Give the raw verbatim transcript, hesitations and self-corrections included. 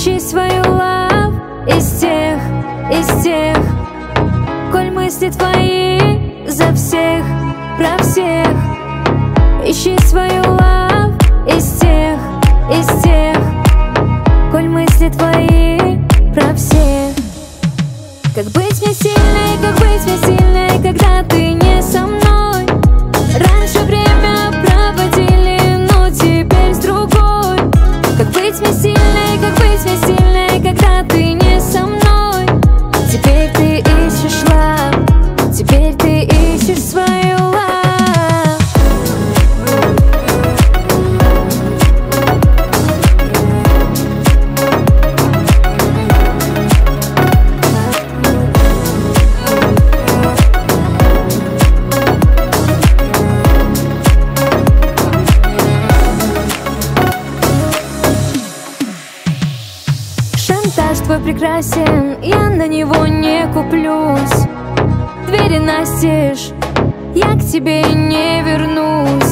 Ищи свою лав из тех, из тех, коль мысли твои за всех, про всех. Ищи свою лав из тех, из тех, коль мысли твои про всех. Как быть мне сильной, как быть мне сильной, когда ты не со мной? Раньше время проводили, но теперь с другой. Как быть мне сильной, как быть мне сильной, когда ты не со мной? Теперь ты ищешь лав, теперь ты ищешь свою лав. Шантаж твой прекрасен, я на него не куплюсь. Двери настежь, я к тебе не вернусь.